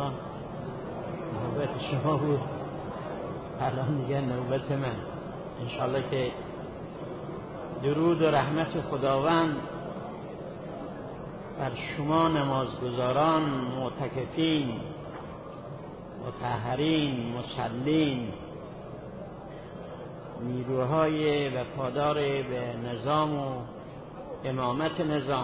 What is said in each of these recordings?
دوستان، نوبت شما بود، الان دیگه نوبت من. انشالله که درود و رحمت خداوند بر شما نمازگزاران، معتکفین، مطهرین، مصلین، نیروهای وفادار به نظام و امامت نظام،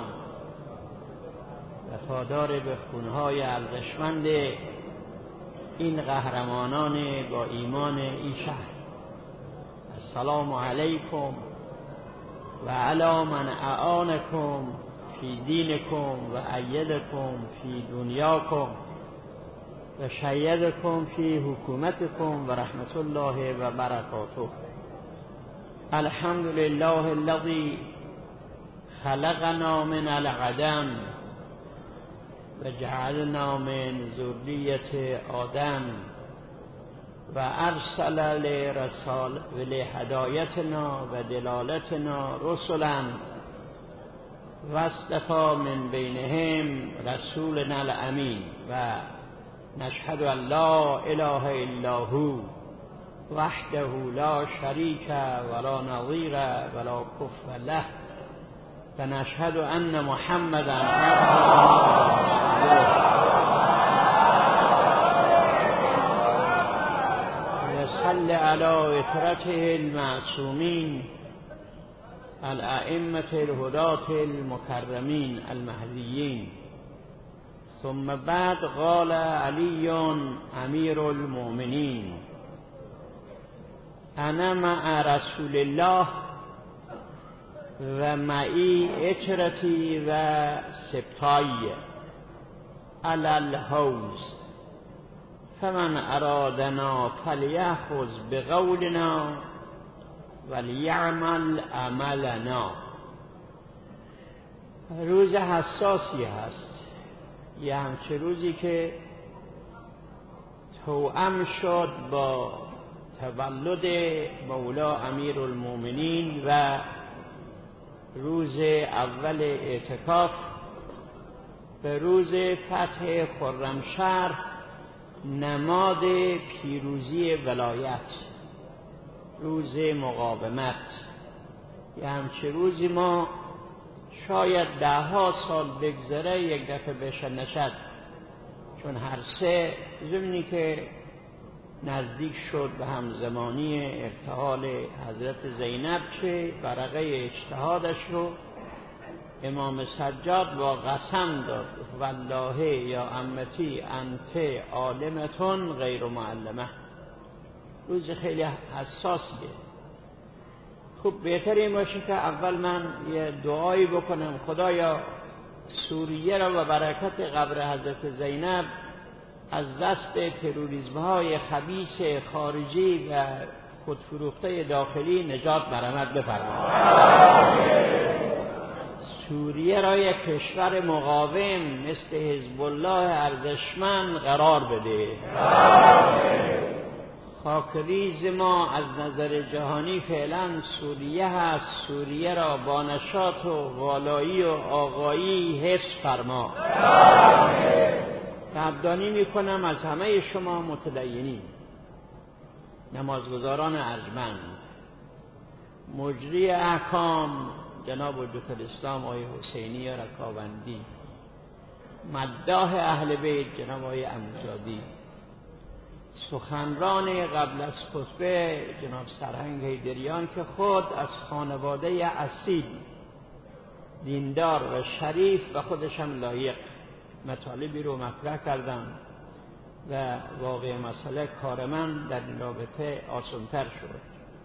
وفادار به خونهای ارزشمند این قهرمانان با ایمان این شهر. السلام علیکم و علی من اعانکم فی دینکم و ایدکم فی دنیاکم و شیدکم فی حکومتکم و رحمت الله و برکاته. الحمد لله الذی خلقنا من العدم و جعلنا من ذریة آدم و ارسل لهدایتنا و دلالتنا رسلا و اصطفى من بینهم رسولنا الامین و نشهد ان لا اله الا هو وحده لا شریک ولا نظیر ولا کفو له و نشهد ان محمدا عبده و صلی علی اطرته المعصومین الائمة الهداة المكرمين المهديين. ثم بعد قال علي امیر المؤمنین انا مع رسول الله و معی اچرتی و سبتای علی الحوض فمن ارادنا فلیأخذ بقولنا ولیعمل عملنا. روز حساسی هست، یه همچه روزی که توأم شد با تولد مولا امیر المؤمنین و روز اول اعتکاف به روز فتح خرمشهر، نماد پیروزی ولایت، روز مقاومت. یه همچه روزی ما شاید 10 سال بگذره یک دفعه بشه نشد، چون هر سه زمینی که نزدیک شد به همزمانی ارتحال حضرت زینب که ورقه اجتهادش رو امام سجاد با قسم داد والله یا امتی انت عالمتون غیر معلمه. روز خیلی حساسیه. خب بهتر این باشه که اول من یه دعایی بکنم خدایا سوریه را و برکت قبر حضرت زینب از دست تروریسم های خبیث خارجی و خودفروخته داخلی نجات برآمد بفرما. سوریه را یک کشور مقاوم مثل حزب الله ارزشمند قرار بده. خاکریز ما از نظر جهانی فعلا سوریه هست، سوریه را با نشاط و والایی و آقایی حفظ فرما. قدردانی میکنم از همه شما متدینین، نمازگزاران ارجمند، مجری احکام جناب حجت الاسلام آقای حسینی رکابندی، مداح اهل بیت جناب آقای امجادی، سخنران قبل از خطبه جناب سرهنگ حیدریان که خود از خانواده اصیل، دیندار و شریف و خودش هم لایق مطالبی رو مطرح کردم و واقع مسئله کار من در این رابطه آسان‌تر شد.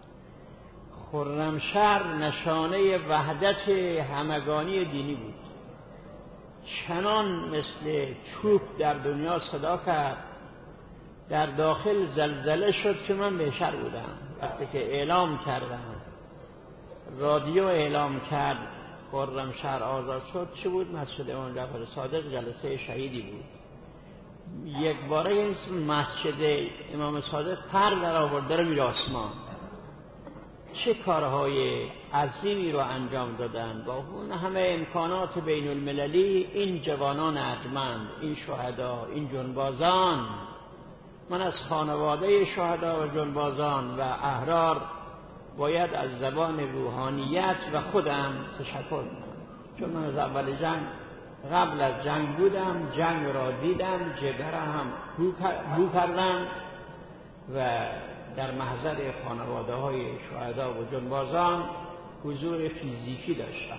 خرمشهر نشانه وحدت همگانی دینی بود. چنان مثل چوب در دنیا صدا کرد، در داخل زلزله شد که من بهشر بودم وقتی که اعلام کردم، رادیو اعلام کرد خرمشهر آزاد شد. چه بود؟ مسجد امام جعفر صادق جلسه شهیدی بود. یک باره مسجد امام صادق پر در آورده رو میره آسمان. چه کارهای عظیمی رو انجام دادن. با اون همه امکانات بین المللی این جوانان ارجمند، این شهدا، این جنبازان، من از خانواده شهدا و جنبازان و احرار باید از زبان روحانیت و خودم تشکر کنم، چون من از اول جنگ، قبل از جنگ بودم، جنگ را دیدم، جگرم بو کردم و در محضر خانواده های شهدا و جنبازان حضور فیزیکی داشتم.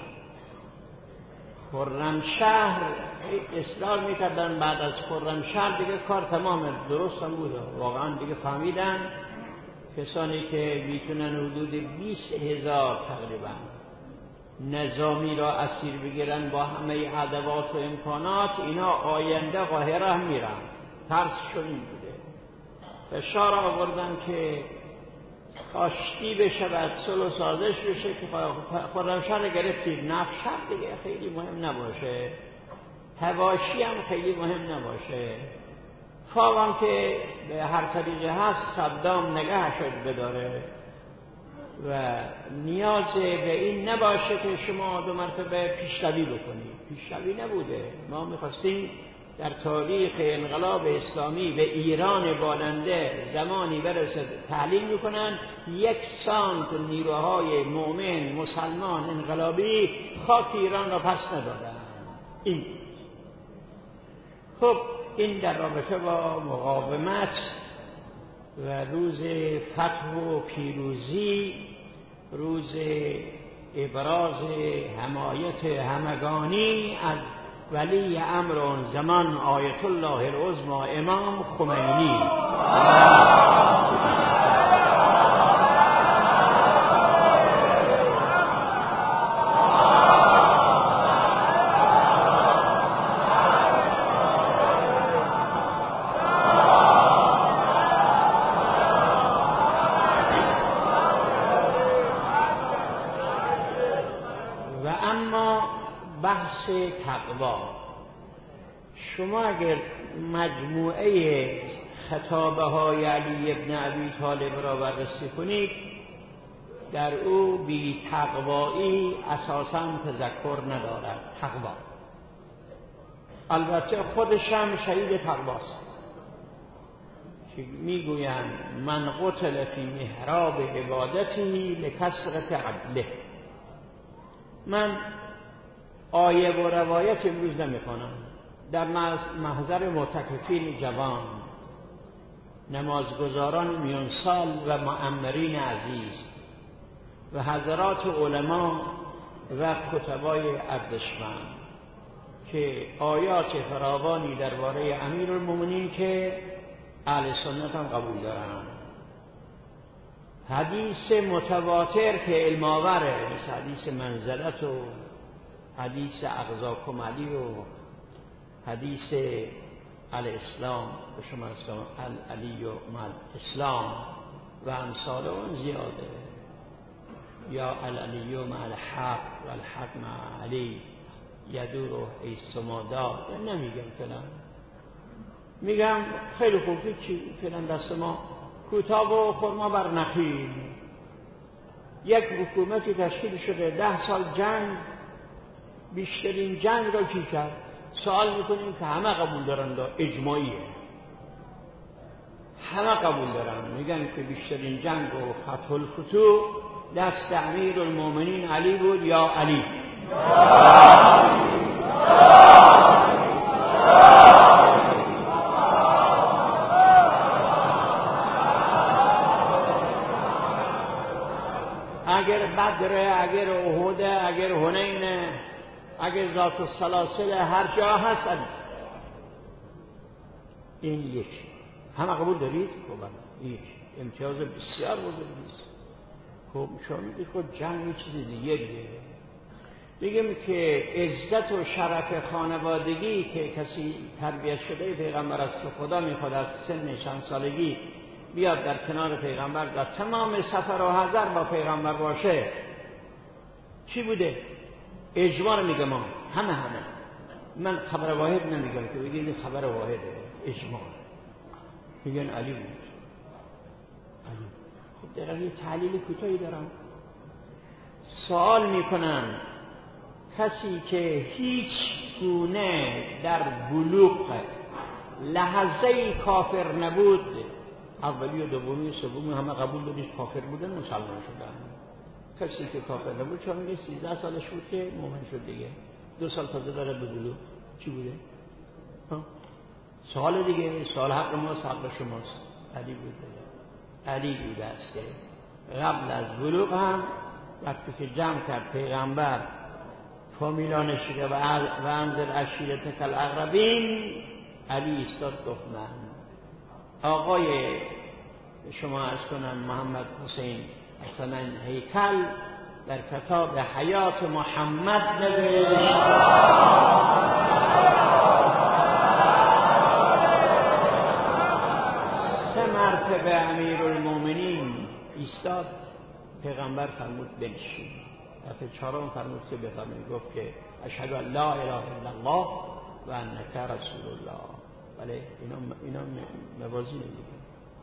خرمشهر اصرار میکردن بعد از خرمشهر دیگه کار تمام، درست هم بود، واقعا دیگه فهمیدن کسانی که میتونن حدود 20,000 تقریبا نظامی را اسیر بگیرن با همه ادوات و امکانات، اینا آینده قاهره هم میرن. ترسشون این بوده. فشار آوردن که آشتی بشه و صلح و سازش بشه که خرمشهر گرفتید، نفشهر دیگه خیلی مهم نباشه، حواشی هم خیلی مهم نباشه، فاقم که به هر طریقه هست صدام نگه شد بداره و نیاز به این نباشه که شما 2 مرتبه پیشروی بکنید. پیشروی نبوده. ما میخواستیم در تاریخ انقلاب اسلامی به ایران بالنده زمانی برسد تعلیم میکنن 1 سانت نیروهای مؤمن مسلمان انقلابی خاک ایران را پس ندادن. این خب این در رابطه با مقاومت و روز فتح و پیروزی، روز ابراز حمایت همگانی از ولی امر اون زمان آیت الله العظمی امام خمینی. تقوا، شما اگر مجموعه خطابه های علی ابن ابی طالب را بررسی کنید، در او بی تقوایی اساساً تذکر ندارد. تقوا البته خودشم شهید تقواست که میگویند من قتل فی محراب عبادتی لکثرت عدله. من آیه و روایت امروز نمیخوانم، در محضر معتکفین جوان، نمازگزاران میان سال و معمرین عزیز و حضرات علما و کتبای ارزشمند که آیات فراوانی درباره امیرالمومنین که اهل سنت هم قبول دارن، حدیث متواتر که علم آوره، مثل حدیث منزلت و حدیث اغزاکم علی و حدیث الاسلام به شما علی و اسلام و امثال اون زیاده، یا العلی مع الحق و الحق مع علی یدور ایستمادا. نمیگم فلان، میگم خیلی خوب چی فلان دست ما کوتاه و خرما بر نخیل. یک حکومتی تشکیل شده 10 سال جنگ، بیشترین جنگ را کی کرد؟ سوال میکنیم که همه قبول دارن، اجماعیه، همه قبول دارن، میگن که بیشترین جنگ و فتح الفتوح دست امیرالمومنین علی بود. یا علی اگر بدر، اگر احد، اگر حنین، اگر ذات السلاسل، هر جا هست علی. این یک همه قبول دارید؟ خب یک امتیاز بسیار بزرگی است. خب شما میگید خب جنگ یه چیز دیگه. بگیم که عزت و شرف خانوادگی که کسی تربیت شده پیغمبر است که خدا میخواد از سن چند سالگی بیاد در کنار پیغمبر و تمام سفر و حضر با پیغمبر باشه، چی بوده؟ اجماع میگم همه من خبر واحد نمیگم که بگید خبر واحده، اجماع میگن علی بود. علی. خب در یه تعلیل کوتاهی دارم. سوال میکنن کسی که هیچ گونه در بلوغ لحظه کافر نبود، اولی و دومی و سومی همه قبول دارید کافر بودن، مسلمان شدن. کسی که کافر نبود چون میگه 13 سالش بود که مؤمن شد دیگه، 2 سال تازه داره به بلوغ. چی بوده؟ سوال دیگه، سوال حق ماست، حق شماست. علی بوده، علی بوده است که قبل از بلوغ هم وقتی که جمع کرد پیغمبر فامیلانش و انذر عشیرتک الاقربین، علی ایستاد گفت من. آقای شما عرض کنم محمد حسین حسنین هیکل در کتاب حیات محمد نوشت مرتبه امیرالمومنین ایستاد، پیغمبر فرمود بنشین. دفعه 4 فرمود که بفرمایید، گفت که اشهد ان لا اله الا الله و انک رسول الله. بله اینا موازی نمیگه.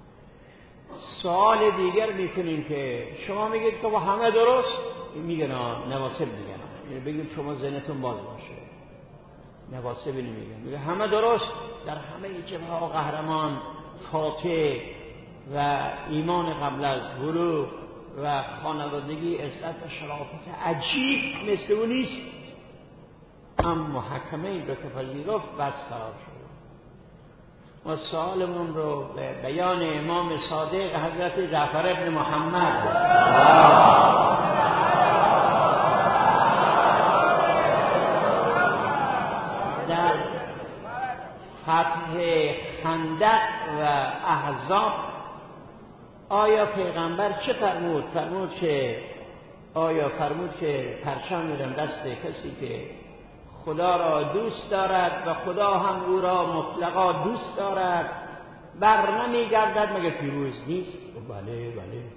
سوال دیگر میکنیم که شما میگید که با همه درست، میگن نواسب میگن، بگیم شما ذهنتون باز باشه. نواسب نمیگن، میگه همه درست، در همه جبهه ها قهرمان، فاتح و ایمان قبل از بلوغ و خانوادگی، عزت و شرافت عجیب مثل اون نیست. اما حکمه رو که پذیرفت بس قرار شد. ما سوالمون رو به بیان امام صادق حضرت جعفر ابن محمد در فتح خندق و احزاب آیا پیغمبر چه فرمود؟ فرمود که پرچم میدم دست کسی که خدا را دوست دارد و خدا هم او را مطلقا دوست دارد، بر نمیگردد مگر پیروز نیست. بله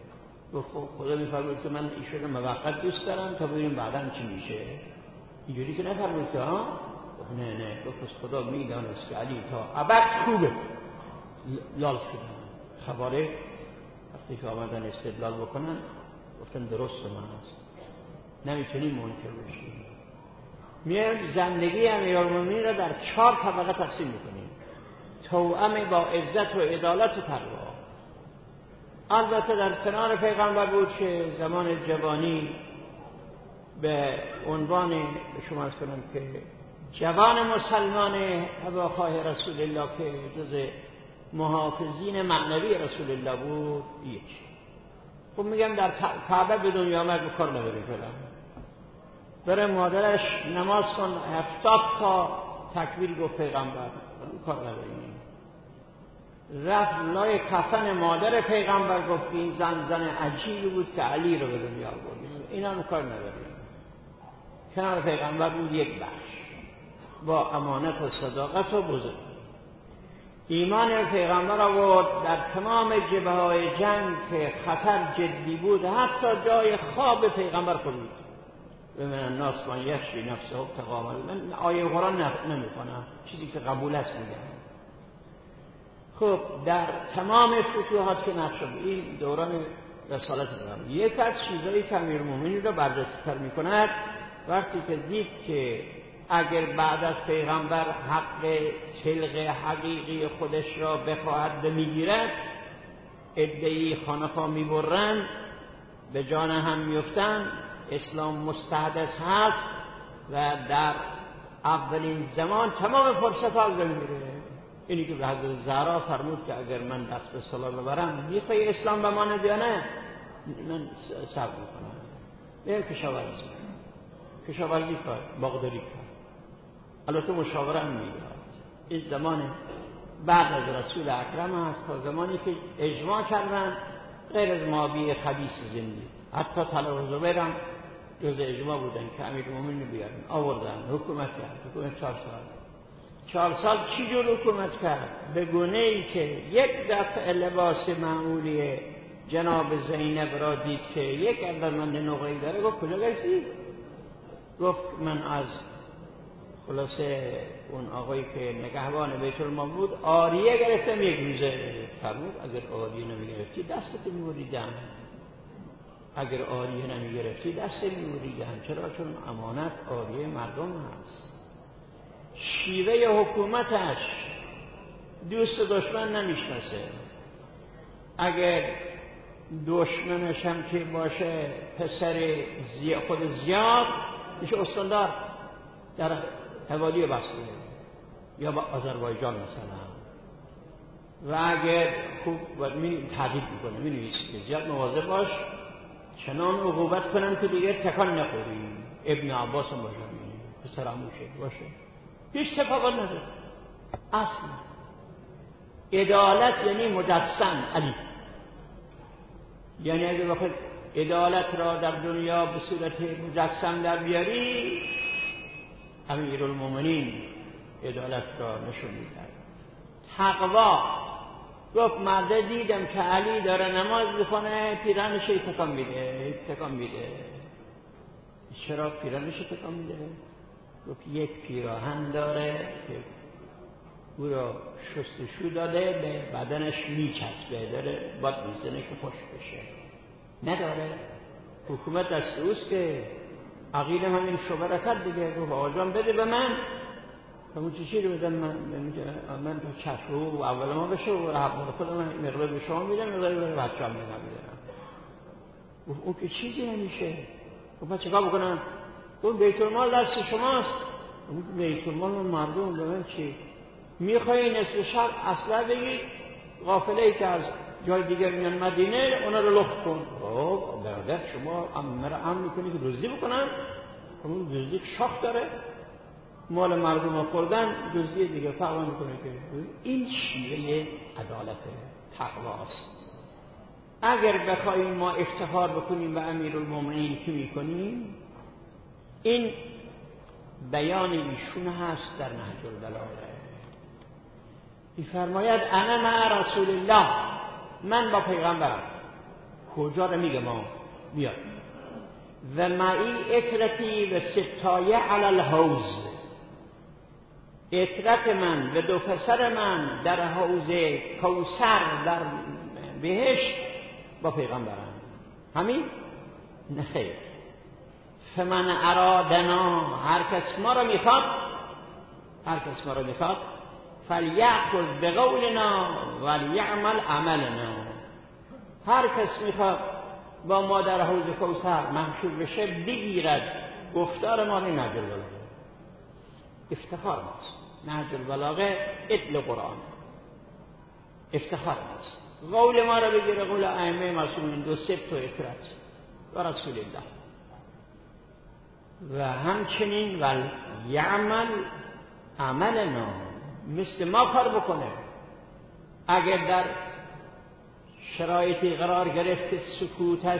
خدا میفرمود که من ایشون رو موقت دوست دارم تا ببینیم بعداً چی میشه. اینجوری که نفرمود که نه گفت خدا میدانست که علی تا ابد خوبه. لال شدن خباره وقتی که آمدن استدلال بکنن گفتن درست من است، نمیتونیم منکر بشیم. میایم زندگی امیرالمومنین را در 4 طبقه تقسیم میکنیم. توأم با عزت و عدالت و تقوا. البته در کنار پیغمبر بود که زمان جوانی به عنوان به شما عرض کنم که جوان مسلمان هواخواه رسول الله که جز محافظین معنوی رسول الله بود. خب میگم در کعبه به دنیا آمد، کار نداری فلان، بره مادرش نماز کن 70 تا تکبیر گفت پیغمبر، کار نداری. رفت لای کفن مادر پیغمبر گفت این زن عجیبی بود که علی رو به دنیا آورد، اینا رو کار نداری. کنار پیغمبر بود یک بخش با امانت و صداقت و بزرگ. ایمان پیغمبر آورد در تمام جبهه‌های جنگ که خطر جدی بود، حتی جای خواب پیغمبر خود و من الناس من یشری نفسه ابتغاء. من آیه قرآن نمی‌خونم، چیزی که قبول است میگم. خب در تمام فتوحات که نقش این دوران رسالت پیغمبر، یک از چیزایی که امیرالمومنین را برجسته‌تر می‌کند وقتی که دید که اگر بعد از پیغمبر حق خلق حقیقی خودش را بخواهد میگیرد، عده‌ای خانه‌ها میبرند، به جان هم میفتند، اسلام مستحدث هست و در اولین زمان تمام فرصت ها میره. اینی که به حضرت زهرا فرمود که اگر من دست به صلاح ببرم میخوای اسلام به ما نده نه، من صبر میکنم. این کشاورزی کار، باغداری کار، البته مشاوره هم میگه. این زمان بعد از رسول اکرم است تا زمانی که اجماع کردن غیر از مابی خبیث زندگی. حتی طلحه و زبیر هم جز اجماع بودن که امیرالمومنین بیارن، آوردن، حکومت کرد. حکومت 4 سال چی جور حکومت کرد؟ به گونه‌ای که یک دفعه لباس معمولی جناب زینب را دید که یک اندرمند نقره‌ای داره، گفت کجا گشتی؟ گفت من از خلاصه اون آقایی که نگهبان بیت المال بود آریه گرفتم یک روزه. فرمود اگر آریه نمیگرفتی دستت میبری دم. اگر آریه نمیگرفتی دست نمی‌بریدی. چرا؟ چون امانت آریه مردم هست. شیوه حکومتش دوست و دشمن نمیشناسه. اگر دشمنش هم که باشه پسر خود زیاد میشه استاندار در حوالی بسته یا با آذربایجان مثلا. و اگر خوب تهدید میکنه می‌نویسه زیاد مواظب باش چنان عقوبت کنم که دیگه تکان نخوری. ابن عباس هم باشه پسر عموشه باشه هیچ تفاوت نداره اصلا. عدالت یعنی مجسم علی، یعنی اگه بخواد عدالت را در دنیا به صورت مجسم در بیاری امیرالمومنین عدالت را نشون میدن. تقوا گفت مرده دیدم که علی داره نماز میخونه پیرهنش تکان میده. چرا پیرهنش تکان میده؟ گفت یک پیراهن داره که او را شستشو داده به بدنش میچسبه، داره باد میزنه که خوش بشه. نداره حکومت دست اوست که عقیل همین شبه را کرد دیگه. گفت آجام بده به من همون چیزی رو بدن من تو چشم و اول ما بشه و حبال خودم مقدار به شما میدم مقدار به بچه هم میدم. اون که چیزی نمیشه. گفت چیکار بکنم؟ گفت بیت المال دست شماست. بیت المال مردم به من چی؟ میخوایی نصف شب اصلا بگید قافله ای که از جای دیگر میان مدینه اونا رو لخت کن. خب برادر شما امر میکنی که دزدی بکنن؟ اون دزدی شاخ داره، مال مردم رو خوردن، دزدی دیگه فرق میکنه. که این شیوه عدالت تقواست. اگر بخوایم ما افتخار بکنیم به امیرالمومنین که میکنیم، این بیان ایشون هست در نهج البلاغه. میفرماید انا مع رسول الله، من با پیغمبرم. کجا رو میگه ما میاد و معی اطرتی و ستایه علی الحوض، اطرت من و دو پسر من در حوض کوثر در بهشت با پیغمبرم. همین؟ نه خیر. فمن ارادنا، هر کس ما رو میخواد فلیأخذ بقولنا ولیعمل عملنا. هر کس میخواد با ما در حوض کوثر محشور بشه بگیرد گفتار ما رو. نهج البلاغه افتخار ماست. نهج البلاغه ادل قرآن افتخار ماست. قول ما رو بگیره، قول ائمه معصومین، دو سبت و اطرت و رسول الله. و همچنین ولیعمل عملنا، مثل ما کار بکنه. اگر در شرایطی قرار گرفت که سکوتش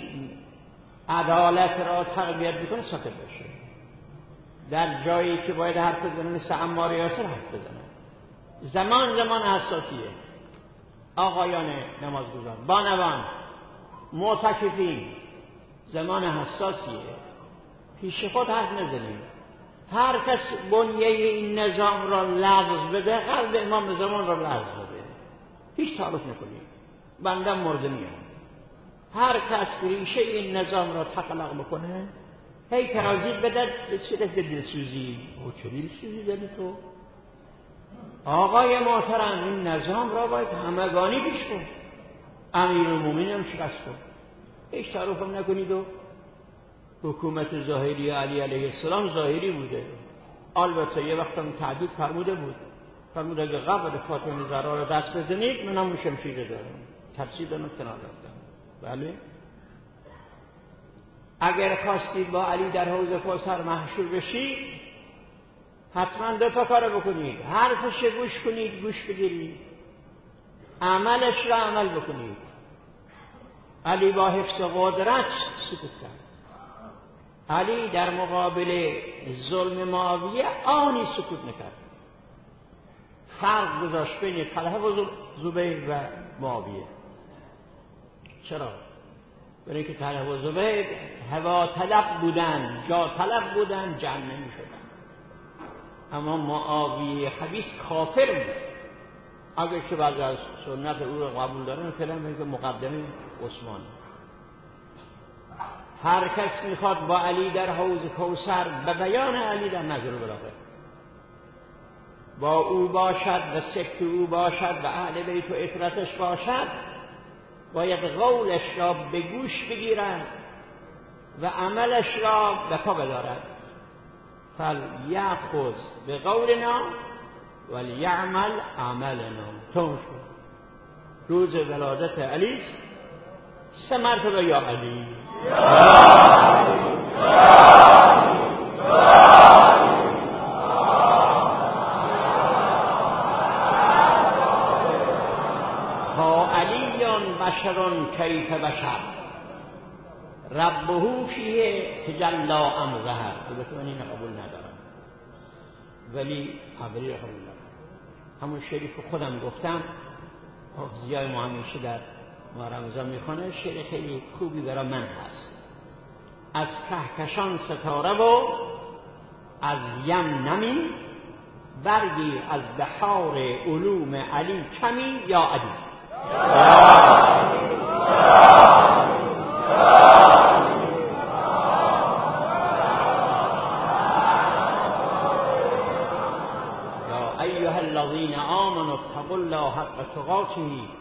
عدالت را تقویت بکنه ساکت بشه. در جایی که باید حرف بزنه مثل عمار یاسر حرف بزنه. زمان حساسیه. آقایان نمازگزار، بانوان، معتکفین، زمان حساسیه. پیش خود حرف نزنیم. هر کس بنیه این نظام را لغز بده، قلب امام زمان را لغز بده. هیچ تعارف نکنیم. بنده مرده میام. هر کس ریشه این نظام را تقلق بکنه، هی ترازید بده به صورت دلسوزی. او چه دلسوزی داری تو؟ آقای محترم، این نظام را باید همگانی پیش کن. امیرالمومنین هم شکست کن. هیچ تعارف هم نکنید. و حکومت ظاهری علی علیه السلام ظاهری بوده. البته یه وقت هم تعدید فرموده بود. فرمود اگه قبل فاطمه زهرا رو دست بزنید من هم شمشیر دارم. تفسیر دارم کنار رفتم. بله. اگر خواستید با علی در حوض کوثر محشور بشید، حتما دو تا کار بکنید. حرفش گوش کنید، گوش بگیرید. عملش را عمل بکنید. علی با حفظ قدرت سکوت کرد. علی در مقابل ظلم معاویه آنی سکوت نکرد. فرق گذاشت بین طلحه و زبیر و معاویه. چرا؟ برای اینکه طلحه و زبیر هوا طلب بودن، جا طلب بودن، جهنمی شدن. اما معاویه خبیث کافر بود. اگر که بعضی از سنت او را قبول دارن فعلا میگه مقدمه عثمان. هر کس میخواد با علی در حوض کوثر به بیان علی در نظر بلاغه با او باشد و سکت او باشد و اهل بیت و اطرتش باشد، باید قولش را به گوش بگیرد و عملش را به پا بدارد. فلیأخذ بقولنا ولیعمل عملنا. تمام شد. روز ولادت علی 3 مرتبه یا علی ها علیون بشرون کیف بشر ربه فیه تجلا ام ظهر. البته من این قبول ندارم ولی حبری قبول دارم. همون شعری که خودم گفتم حافظیای ما همیشه در ما رمضان میخونه، شعر خیلی خوبی برای من هست. از کهکشان ستاره و از یم نمی، برگیر از بحار علوم علی کمی یا علی. یا ایها الذین آمنوا اتقوا الله حق تقاته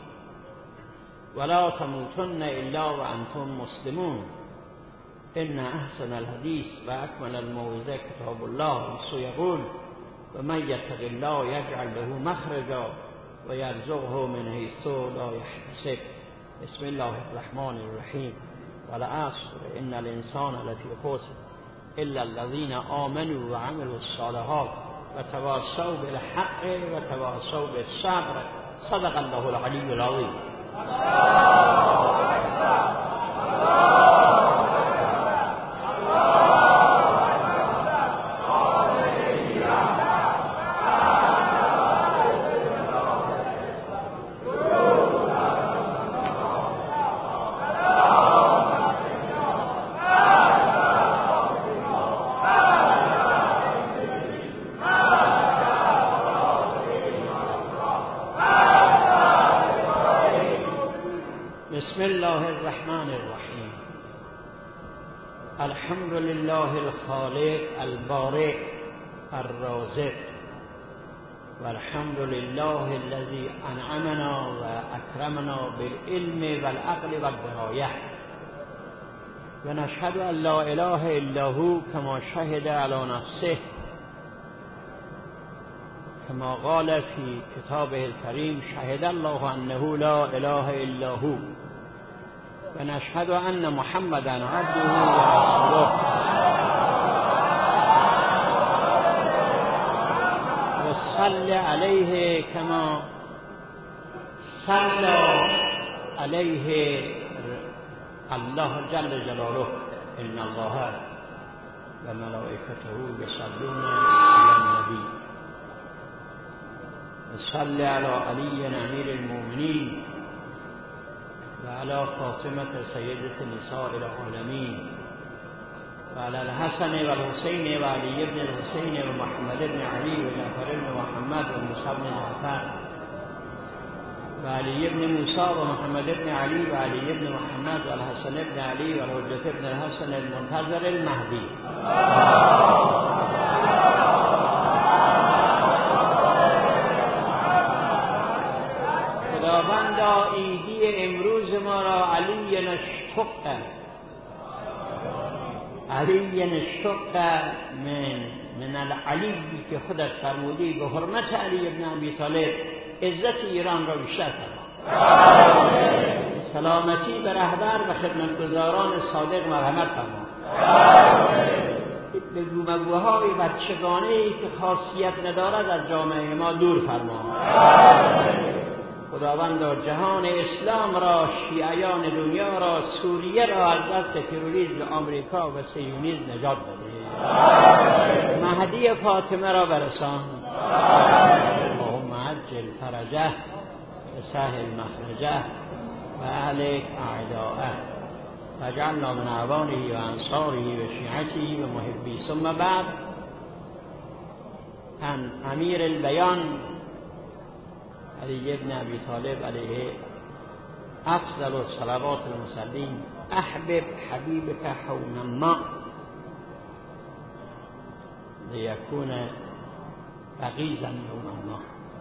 ولا تموتن الا وانتم مسلمون. ان احسن الحديث واكمل الموعظه كتاب الله يقول ومن يتق الله يجعل له مخرجا ويرزقه من حيث لا يحتسب. بسم الله الرحمن الرحيم. والعصر ان الانسان لفي خسر الا الذين آمنوا وعملوا الصالحات وتواصوا بالحق وتواصوا بالصبر. صدق الله العلي العظيم. بسم الله الرحمن الرحیم. الحمد لله الخالق البارئ الرازق والحمد لله الذي انعمنا واكرمنا بالعلم والعقل والدرايه ونشهد ان لا اله الا هو كما شهد على نفسه كما قال في كتابه الكريم شهد الله انه لا اله الا هو ونشهد ان محمدا عبده ورسوله وصل عليه كما صلى عليه الله جل جلاله ان الله وملائكته يصلون على النبي وصل على علي امير المؤمنين وعلى فاطمة سيدة نساء العالمين وعلى الحسن والحسين وعلي بن الحسين ومحمد بن علي وجعفر بن محمد وموسى بن جعفر وعلي بن موسى ومحمد بن علي وعلي بن محمد والحسن بن علي والحجة بن الحسن المنتظر المهدي. خداوندا عیدی امروز ما را علی نشق من العلی که خودت فرمودی به حرمت علی ابن ابی طالب عزت ایران را بیشتر فرما. سلامتی به رهبر و خدمتگزاران صادق مرحمت فرما. به مگوهای بچگانه‌ای که خاصیت ندارد از جامعه ما دور فرما. خداوندا جهان اسلام را، شیعیان دنیا را، سوریه را از دست تروریسم آمریکا و صهیونیسم نجات بده. مهدی فاطمه را برسان. اللهم عجل فرجه و سهل مخرجه و اهلک اعداءه واجعلنا من اعوانه و انصاره و شیعته و محبی. ثم بعد ان امیر البیان علی ابن ابی طالب علیه افضل الصلوات المصلين احبب حبیبک حونا ما لیکون بغیضا یوما ما.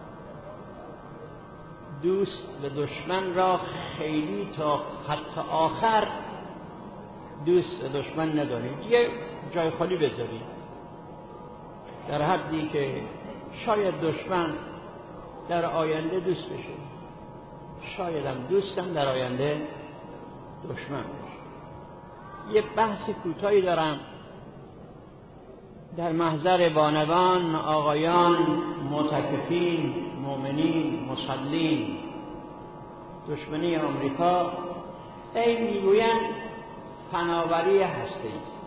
دوست به دشمن را خیلی تا خط آخر دوست به دشمن ندارید، یه جای خالی بذارید در حدی که شاید دشمن در آینده دوست بشه، شاید هم دوستم در آینده دشمن بشه. یه بحث کوتاهی دارم در محضر بانوان، آقایان، معتکفین، مؤمنین، مصلین. دشمنی آمریکا این میگویند فناوری هسته‌ای است،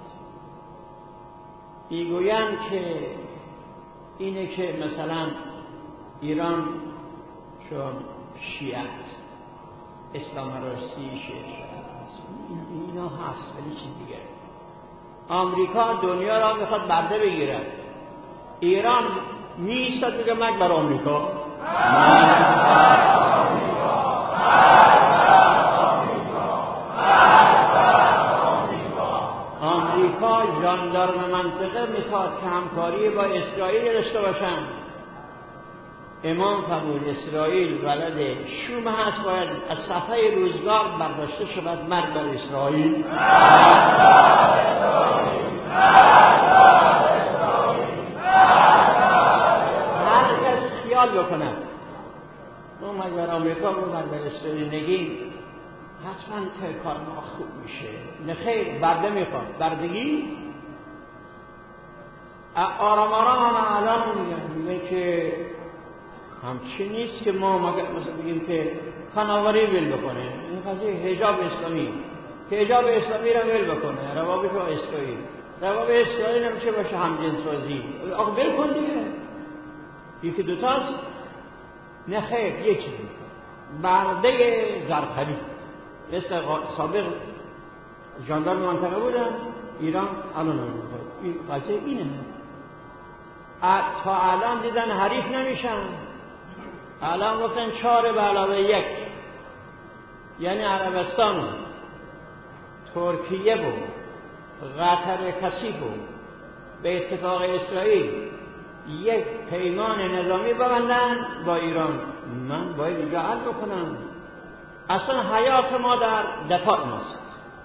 میگویند که اینه که مثلا ایران چون شیعه است، اسلام راستی شیعه است، اینا هست، ولی چیز دیگه. آمریکا دنیا را میخواد برده بگیره، ایران میستاد میگه مرگ بر آمریکا. آمریکا ژاندارم منطقه میخواد که همکاری با اسرائیل داشته باشن. امام فرمود اسرائیل ولد شوم هست، باید از صفحه روزگار برداشته شود مرگ بر اسرائیل. هر کس خیال بکنه ما مرگ بر آمریکا رو مرگ بر اسرائیل نگیم حتما که کار ما خوب میشه. نه خیر، برده میخواد، بردگی آرام آرام هم الان میگن که همچی نیست که ما مثلا بگیم که فناوری ول بکنه. این قضیه حجاب اسلامی، که حجاب اسلامی را ول بکنه، روابط با اسرائیل، روابط اسرائیل نمیشه باشه همجنس‌سازی. آقا ول کن دیگه، یکی دوتاست. نه خیر، یکی برده زرخری مثل سابق ژاندارم منطقه بودن ایران، الان این قضیه اینه. تا الان دیدن حریف نمیشن، الان گفتن 4+1 یعنی عربستان و ترکیه و قطر کثیف و به اتفاق اسرائیل یک پیمان نظامی ببندن با ایران. من باید اینجا حل بکنم. اصلا حیات ما در دفاع ماست،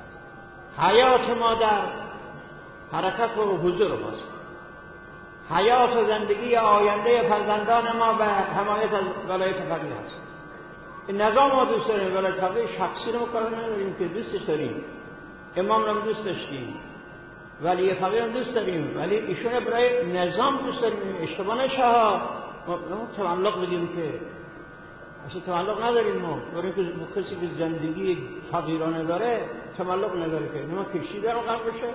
حیات ما در حرکت و حضور ماست، حیات و زندگی آینده فرزندان ما به حمایت از ولایت فقیه است. این نظام ما دوست داریم، ولایت فقیه شخصی رو کار نداریم که دوستش داریم، امام رو دوست داشتیم، ولی فقیه رو دوست داریم، ولی ایشون برای نظام دوست داریم. اشتباه نشه ها، ما تعلق بدیم که اصلا تعلق نداریم. ما برای کسی که زندگی فقیرانه داره تعلق نداره که نه کشتی دارن قرار بشه،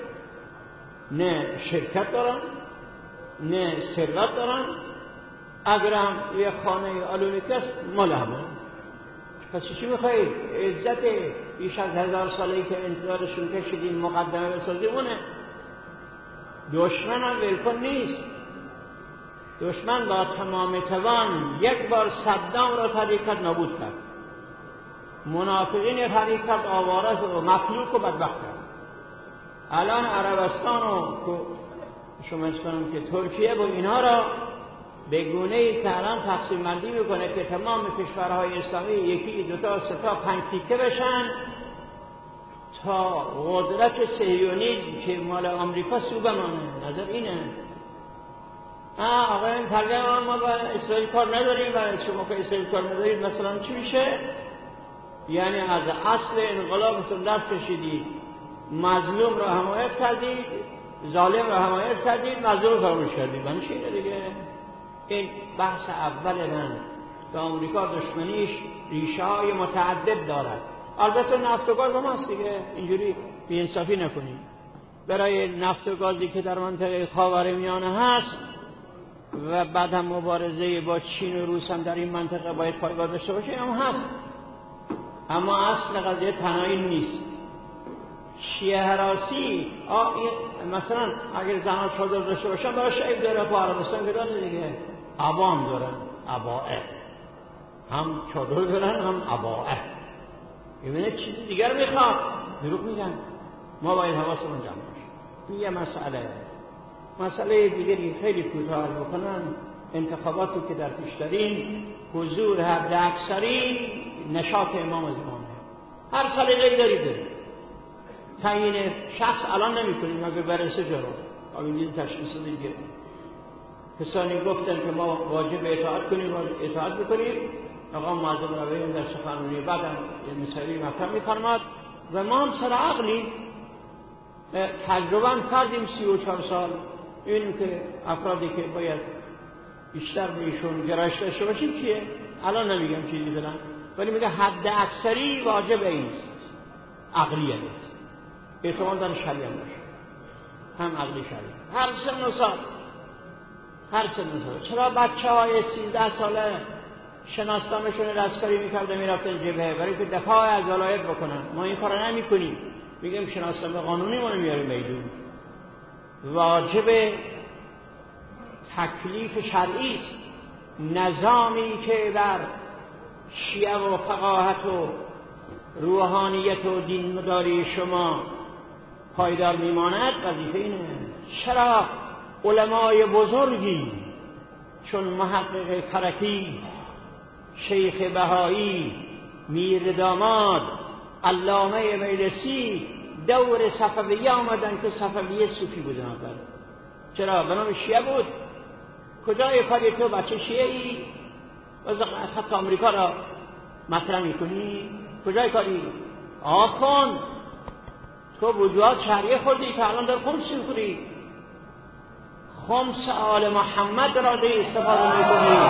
نه شرکت دارن، نه ثروت دارن. اگرم یه خانه آلونیکی است مال همه. پس چی میخواهید؟ عزت بیش از 1000 ساله‌ای که انتظارشون کشیدیم مقدمه بسازیم اونه. دشمن هم ولکن نیست. دشمن با تمام توان یک بار صدام را تحریک کرد، نابود کرد. منافقین تحریک کرد، آواره و مفلوک و بدبخت کرد. الان عربستان و شمستان که ترکیه و اینها را به گونه‌ای که الان تقسیم بندی میکنه که تمام کشورهای اسلامی یکی دوتا ستا 5 تیکه بشن تا قدرت صهیونیسم که مال آمریکا سو بمانه. نظر اینه. آقا این پرگه ما با اسرائیل کار نداریم و شما که اسرائیل کار ندارید مثلا چی میشه؟ یعنی از اصل انقلابتون دست کشیدید، مظلوم را حمایت کردید، ظالم را حمایت کردید، مظلوم را فراموش کردید. من چی اینه دیگه؟ این بحث اول من. به آمریکا دشمنیش ریشه های متعدد دارد. البته نفت و گاز هم هست دیگه، اینجوری بی‌انصافی نکنید. برای نفت و گازی که در منطقه خاورمیانه هست و بعد هم مبارزه با چین و روس هم در این منطقه باید پایگاه داشته باشه هم هست، اما اصل قضیه تنهایی نیست. شیعه هراسی مثلا اگر زنان چادر داشته باشن برای شعب داره، با عربستان که داره دیگه، عوام دارن، عبائه هم چادر دارن هم عبائه. ببینه چیزی دیگر میخواد، دروغ میگن. ما باید حواسمون جمع باشه. این یه مسئله دیگری خیلی کوتاه بکنم. انتخاباتی که در پیش داریم، حضور حد اکثری نشاط امام زمانه. هر سلیقه‌ای دارید. تعیین شخص الان نمی‌کنیم مگر بررسی جلو. این تشخیص دیگه. کسانی گفتن که ما واجب اطاعت کنیم، اطاعت بکنیم. آقا معظم روایی در سخنرانی بعدم مثالی مطرح می‌فرماد و ما هم سر عقلی تجربه کردیم 34 سال. این که افرادی که باید بیشتر به ایشون گرایش داشته باشیم کیه؟ الان نمیگم چیزی بدن، ولی میگه حد اکثری واجب اینست، عقلیه نیست. احتمال داره شریعه باشه، هم عقلی شریعه. هر سن و سال. چرا بچه‌های 13 ساله شناسنامه‌شون دستکاری می‌کردن میرفتن جبهه برای که دفاع از ولایت بکنن؟ ما این کارو نمی‌کنیم. میگیم شناسنامه قانونی ما نمیاریم میدون. واجب تکلیف شرعی است. نظامی که بر شیعه و فقاهت و روحانیت و دین‌مداری شما پایدار میماند وظیفه اینه. چرا علمای بزرگی چون محقق کرکی، شیخ بهایی، میر داماد، علامه مجلسی دور صفویه آمدن که صفویه صوفی بودن؟ چرا؟ به نام شیعه بود. کجای کاری تو بچه شیعه ای خط آمریکا را مطرح میکنی؟ کجای کاری؟ آکن تو وجوهات شهریه خوردی که الان در خمس میخوری. خمس آل محمد را دی استفاده میکنی.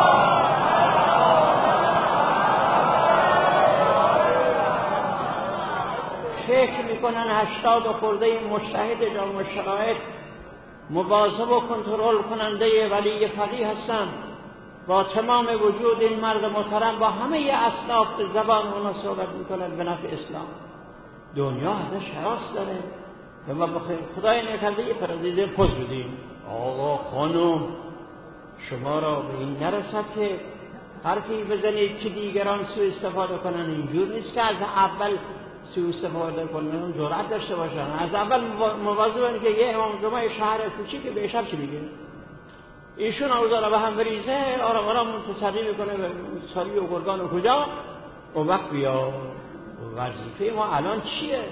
فکر میکنن 80 خورده مجتهد جامع شرایط مواظب و کنترل کننده ولی فقیه هستن. با تمام وجود این مرد محترم با همه اصناف زبان اونا صحبت میکنن به نفع اسلام. دنیا ازش حراس داره و ما بخیر خدای نکرده یه پرندیده پوز بدیم. آقا خانم شما را به این نرسد که حرفی بزنید که دیگران سوء استفاده کنن. اینجور نیست که از اول سوء استفاده کنن، جرأت داشته باشن. از اول مواظبن که یه امام جمعه شهر کوچیک که به شب چی میگه؟ ایشون اوضاع به هم بریزه، آرام آرام تصدی میکنه به سالی و گرگان و کجا اون وقت بیا. وظیفه ما الان چیه؟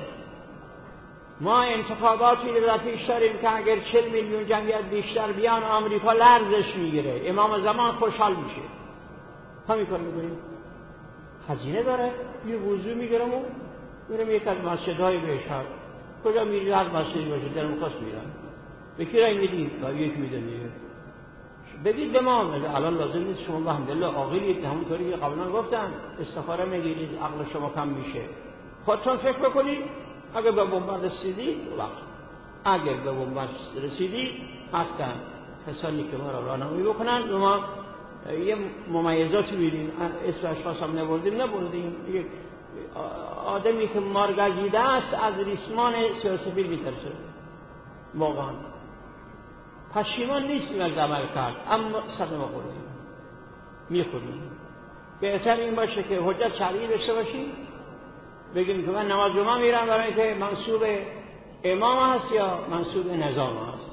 ما انتخاباتی رو در پیش داریم که اگر 40 میلیون جمعیت بیشتر بیان آمریکا لرزش میگیره، امام زمان خوشحال میشه. همین کار میکنیم. هزینه داره. یه وضو میگیرم و میرم یک از مسجدهای بهشهر. کجا میری؟ هر مسجدی باشه درم خواست میرم. به کی رای میدی؟ با یک میدن دیگه. بگید به ما الان لازم نیست شما الحمدلله عاقلید، همونطوری که قبلا گفتم استخاره میگیرید، عقل شما کم میشه. خودتون فکر بکنید. اگر به بنبست رسیدید وقت، اگر به بنبست رسیدید حتما کسانی که ما را راهنمایی بکنن. ما یه ممیزاتی می‌بینیم، اسم اشخاص هم نبردیم. یک آدمی که مارگزیده است از ریسمان سیاه‌سفید میترسه. واقعا پشیمان نیستیم از عمل کرد، اما صدمه خوردیم، میخوریم. بهتر این باشه که حجت شرعی داشته باشیم، بگیم که من نماز جمعه میرم برای اینکه منصوب امام هست یا منصوب نظام هست.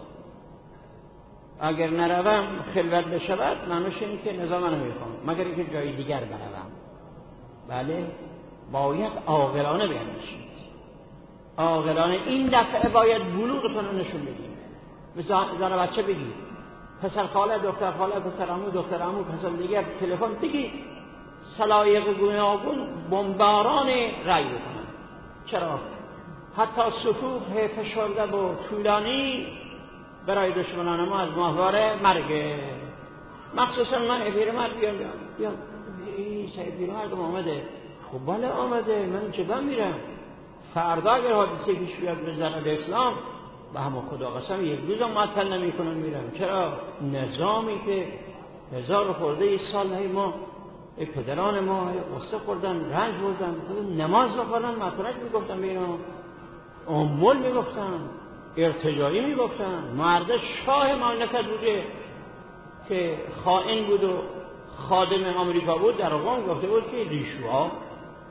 اگر نروم خلوت بشود معنیش اینه که نظام نمیخوام، مگر اینکه جای دیگر بروم. بله باید عاقلانه بیان بشید. عاقلانه این دفعه باید بلوغتون رو نشون بدیم. زن بچه بگید، پسر خاله، دختر خاله، پسر عمو، دختر عمو، پسر دیگر تلفن بگید، سلایق گوناگون بمباران رأی بکنن. چرا؟ حتی صفوف فشرده و طولانی برای دشمنان ما از ماهواره مرگه. مخصوصا من پیرمرد بیام این سید پیرمرد آمده. خب بله آمده، من چه میرم فردا اگر حادثه پیش بیاد به ضرر اسلام به همه خدا قسم یک روزم معطل نمی کنم میرم. چرا؟ نظامی که 1000 خورده سال ما پدران ما قصه خوردن، رنج بردن، نماز بخوردن، مطرح میگفتن به اینا، امول میگفتن، ارتجاعی میگفتن. مرد شاه مملکت بوده که خائن بود و خادم آمریکا بود، در آقام گفته بود که ریشوها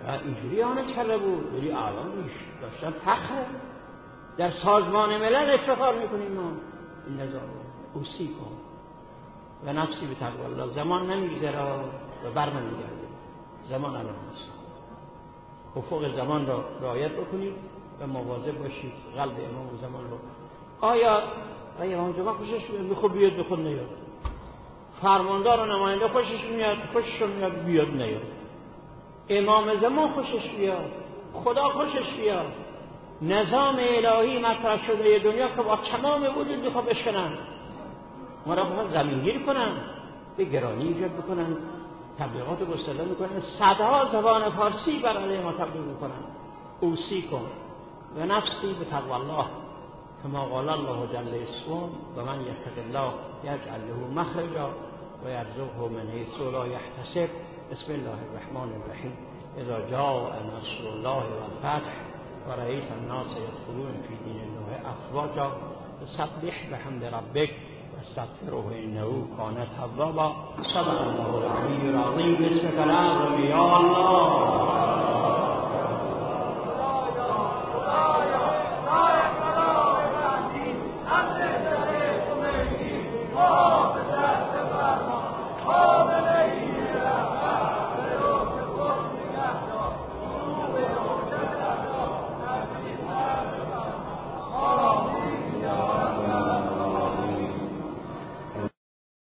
و اینجوری آنه کرده بود، ولی الانش داشتن فخر در سازمان ملل افتخار میکنیم ما این نظام اوسی کن و نفسی به تقوی الله. زمان نمیگذره و بر نمیگرده، زمان الان است. افق زمان را رعایت بکنید و مواظب باشید قلب امام زمان رو. آیا امام زمان خوشش میخواد بیاد بخود نیاد، فرماندار و نماینده خوشش میاد بیاد نیاد، امام زمان خوشش بیاد، خدا خوشش بیاد، نظام الهی مطرح شده دنیا که با تمام وجود میخواد بشکنن، ما را بخواد زمینگیر کنن، به گرانی ایجاد بکنن، تبلیغات گسترده میکنن، صدها زبان فارسی بر علیه ما تبلیغ میکنن. اوصی کن و نفسی به تقوی الله کما قال الله جل اسمه و من یتق الله یجعل له مخرجا و یرزقه من حیث لا یحتسب. بسم الله الرحمن الرحیم. اذا جاء نصر الله والفتح ورأيت الناس يدخلون في دين الله افواجا فسبح بحمد ربك واستغفره انه كان توابا. صدق الله العلي العظيم. بسمك العظيم يا الله.